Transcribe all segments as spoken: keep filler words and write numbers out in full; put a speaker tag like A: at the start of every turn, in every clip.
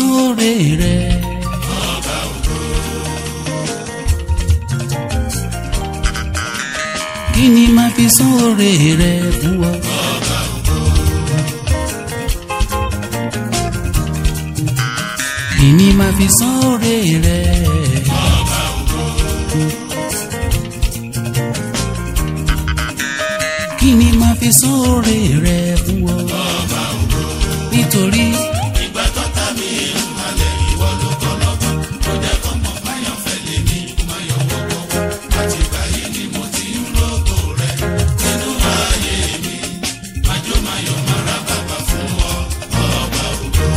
A: san oore rẹ.
B: Ọba ògo.
A: Kí ni màá fi san oore rẹ fún ọ.
B: Ọba ògo.
A: Kí ni màá fi san oore rẹ.
B: Ọba ògo.
A: Kí ni màá fi san oore rẹ fún ọ.
B: Ọba ògo.
A: Nítorí
B: Ìgbà tọ́ta mi ń halẹ̀ ìwọ ló kọ́ lọ́gbọ́n. Ó jẹ́ kọ́mọ báyọ̀ fẹ́ lé ní máyọ̀ wọ́wọ́. Àti ìgbà yìí ni mo ti ń rògbò rẹ̀. Nínú ayé mi, májó máyọ̀ máa ra bàbá fún ọ. Ọba ògo.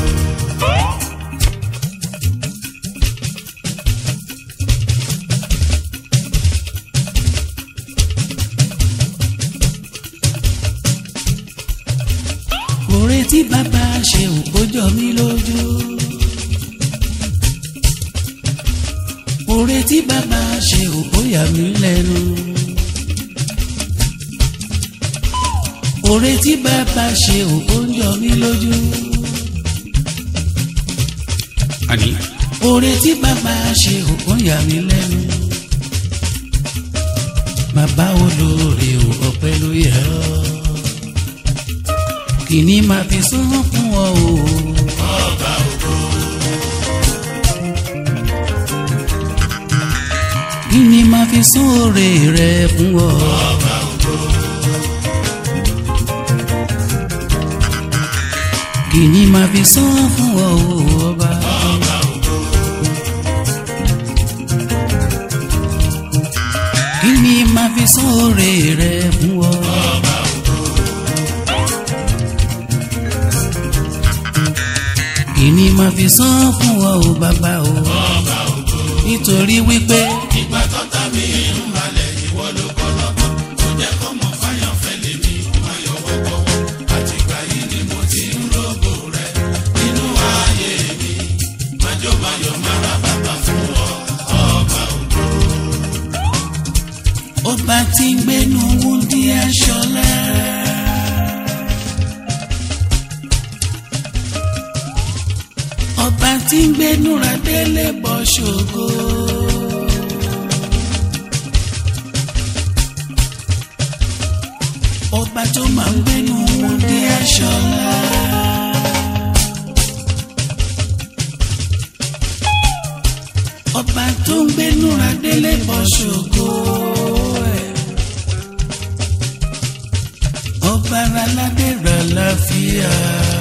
A: oore tí bàbá ṣe ò kó jọ mí lójú. Oore tí bàbá ṣe ò kó yà mí lẹ́nu. Oore tí bàbá ṣe ò kó jọ mí lójú.
B: Àní.
A: Oore tí bàbá ṣe ò kó yà mí lẹ́nu. Bàbá olóore ò ọpẹ́ ló yẹ ọ́. Kí ni màá fi san fún ọ o.
B: Ọba ògo.
A: Kí ni màá fi san oore rẹ fún ọ.
B: Ọba ògo.
A: Kí ni màá fi san fún ọ o ọba.
B: Ọba ògo.
A: Kí ni màá fi san oore rẹ fún ọ.
B: Ọba ògo.
A: Kí ni màá fi san fún ọ o bàbá o.
B: Ọba ògo.
A: Nítorí wípé
B: Ìgbà tọ́ta mi ń halẹ̀ ìwọ ló kọ́ lọ́gbọ́n. Ó jẹ́ kọ́mọ fáyọ̀ fẹ́ lé mi máyọ̀ wọ́wọ́. Àti ìgbà yìí ni mo ti ń rògbò rẹ̀. Nínú ayé mi, májó máyọ̀ máa ra bàbá fún ọ. Ọba ògo.
A: ọba tí ń gbénu wúndí aṣọlá. Ọba tí ń gbénu radélé bọ́ ṣògo. Ọba tó máa ń gbénu wúndí aṣọlá. Ọba tó ń gbénu radélé bọ́ ṣògo. Ọba aládé rà láfíà.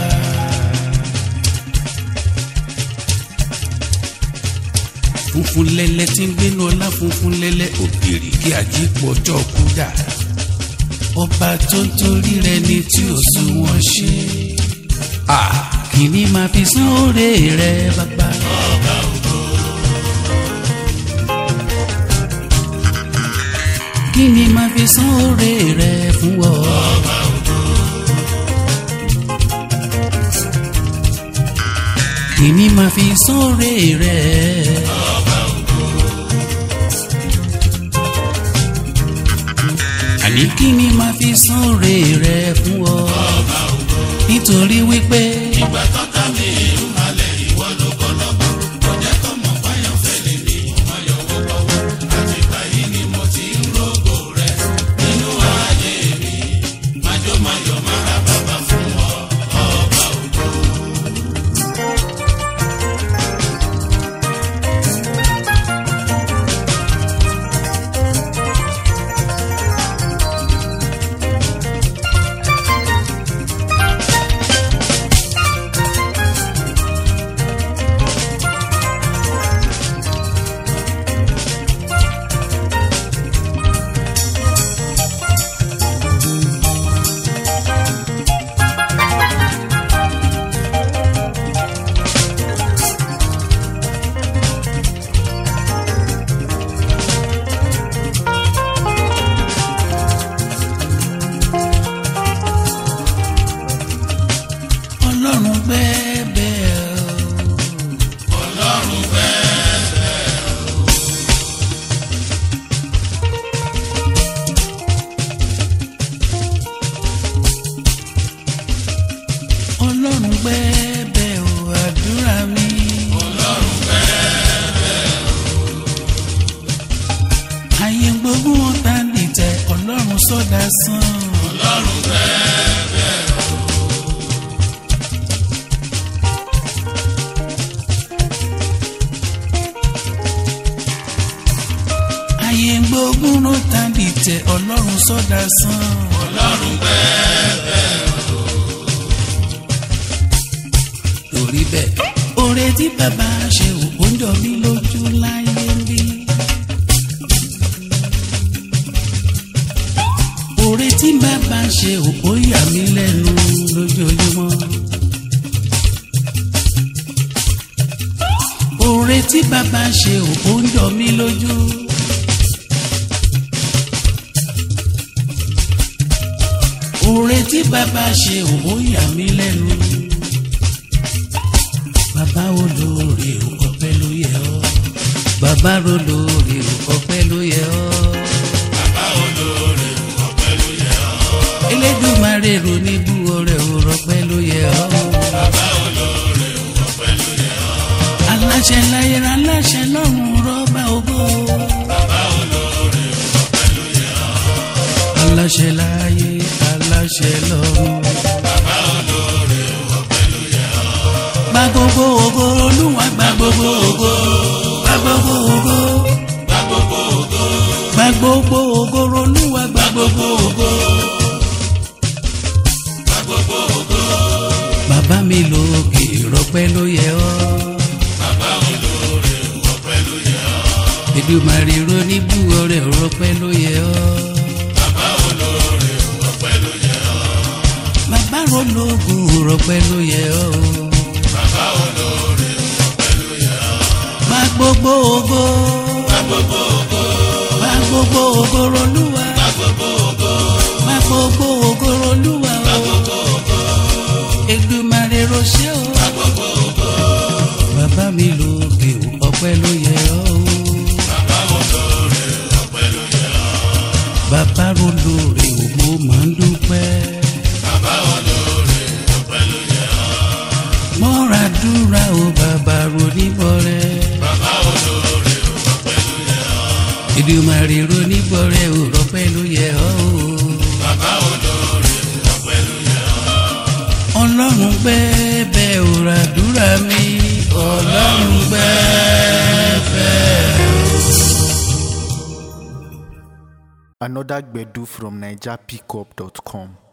A: Funfun lẹ́lẹ́ tí ń gbénu ọlá funfun lẹ́lẹ́ òbírí kí àjípọ̀ ọjọ́ kú dà. Ọba tó ń torí rẹ ní tí ò sún wọn ṣe. Kí ni màá fi san oore rẹ bàbá.
B: Ọba ògo.
A: Kí ni màá fi san oore rẹ fún ọ.
B: Ọba ògo.
A: Kí ni màá fi san oore rẹ.
B: Ọba ògo.
A: Àní kí ni màá fi san oore rẹ fún ọ.
B: Ọba ògo.
A: Nítorí wípé
B: Ìgbà tọ́ta mi ń halẹ̀ ìwọ ló kọ́ lọ́gbọ́n. Ó jẹ́ kọ́mọ fáyọ̀ fẹ́ lé mi máyọ̀ wọ́wọ́. Àti ìgbà yìí ni mo ti ń rògbò rẹ̀. Nínú ayé mi, májó máyọ̀ máa ra bàbá fún ọ. Ọba ògo.
A: sán.
B: Ọlọ́run bẹ́ẹ̀
A: ayé gbógun ló tàbí tẹ ọlọ́run sọ́dà sán.
B: Ọlọ́run bẹ́ẹ̀
A: torí bẹ́ẹ̀ oore tí bàbá ṣe ò ń jọ mí lójú láyé rí. oore tí bàbá ṣe ò yà mí lẹ́nu lójoojúmọ́. oore tí bàbá ṣe ò ń jọ mí lójú. oore tí bàbá ṣe ò yà mí lẹ́nu. bàbá olóore ò ọpẹ́ ló yẹ ọ́. bàbá olóore ò ọpẹ́ ló yẹ ọ́.
B: bàbá olóore ò ọpẹ́ ló yẹ ọ́.
A: Elédùmarè ro ní bú ọrẹ ò rọpẹ́ ló yẹ ọ́.
B: bàbá olóore ò ọpẹ́ ló yẹ ọ́.
A: aláṣẹ láyé aláṣẹ lọ́run rọ́bà ògo.
B: bàbá olóore ò ọpẹ́ ló yẹ ọ́.
A: aláṣẹ láyé aláṣẹ lọ́run.
B: bàbá olóore ò ọpẹ́ ló yẹ ọ́.
A: gba gbogbo ògo Olúwa gba gbogbo ògo. gba gbogbo ògo.
B: gba gbogbo ògo.
A: gba gbogbo ògo Olúwa gba gbogbo ògo.
B: gba gbogbo ògo.
A: bàbá mi lókè rọpẹ́ ló yẹ ọ́.
B: bàbá olóore ò ọpẹ́ ló yẹ ọ́.
A: Èdùmàrè ro ní bú ọrẹ ò rọpẹ́ ló yẹ ọ́.
B: bàbá olóore ò ọpẹ́ ló yẹ ọ́.
A: bàbá ológo rọpẹ́ ló yẹ ọ́.
B: bàbá olóore ò ọpẹ́ ló yẹ ọ́.
A: gba gbogbo ògo.
B: gba gbogbo ògo.
A: gba gbogbo ògo Olúwa.
B: gba gbogbo ògo.
A: gba gbogbo ògo Olúwa
B: gba
A: o.
B: gbogbo ògo.
A: Èdùmàrè ro ṣé o.
B: gba gbogbo ògo.
A: bàbá mi lókè ọpẹ́ ló yẹ ọ́.
B: bàbá olóore ò ọpẹ́ ló yẹ ọ́.
A: bàbá olóore ò mo máa ń dúpẹ́.
B: bàbá olóore ò ọpẹ́ ló yẹ ọ́.
A: mọ́ra dúra o bàbá roníbọ̀rẹ́.
B: bàbá olóore ò ọpẹ́ ló yẹ ọ́.
A: Èdùmàrè roníbọ̀rẹ́ ò rọpẹ́ ló yẹ ọ́.
B: bàbá olóore ò ọpẹ́ ló yẹ ọ́.
A: ọlọ́run gbẹ́bẹ́ ò ràdúrà mi. ọlọ́run gbẹ́bẹ́.
C: Another Gbedu from niger pickup dot com.